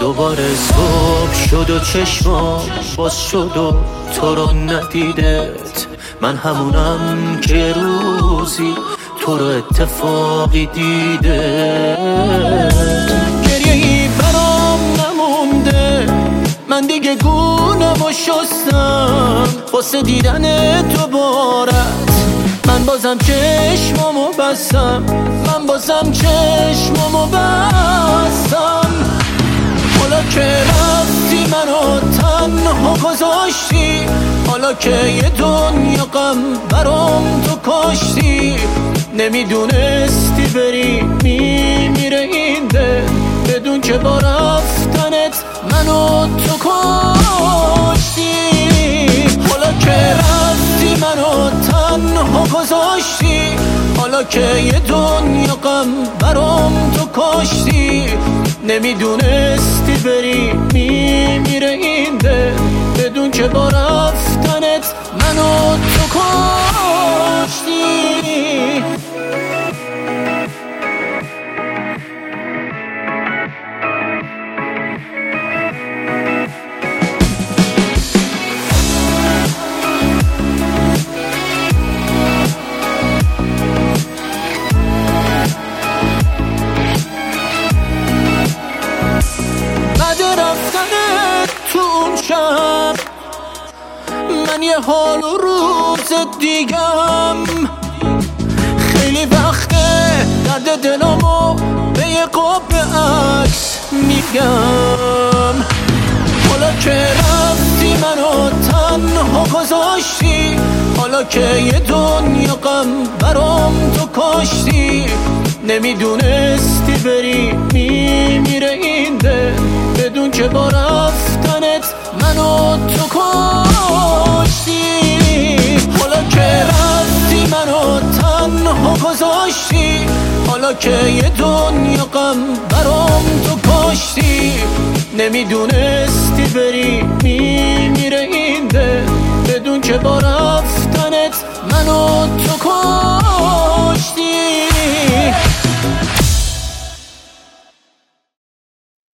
دوباره صبح شد و چشمام باز شد و تو رو ندیدت. من همونم که روزی تو رو اتفاقی دیدت. گریه‌ای برام نمونده، من دیگه گونم و شستم واسه دیدن تو بارت. من بازم چشمامو بستم، من بازم چشمامو بستم. حالا که رفتی منو تنها گذاشتی، حالا که یه دنیا غم برام تو کاشتی. نمیدونستی بری میمیره این دل، بدون که با رفتنت منو تو کاشتی. حالا که رفتی منو تنها گذاشتی، حالا که یه دنیا غم برام تو کاشتی. نمیدونستی بری میمیره این دل، بدون که با رفتنت منو تو کاشتی. من یه حال و روز دیگم، خیلی وقته درد دلمو به یه قاب عکس میگم. حالا که رفتی منو تنها گذاشتی، حالا که یه دنیا غم برام تو کاشتی. نمیدونستی بری میمیره این دل، بدون که با رفتنت منو تو کاشتی. حالا که رفتی منو تنها گذاشتی، حالا که یه دنیا غم برام تو کاشتی. نمیدونستی بری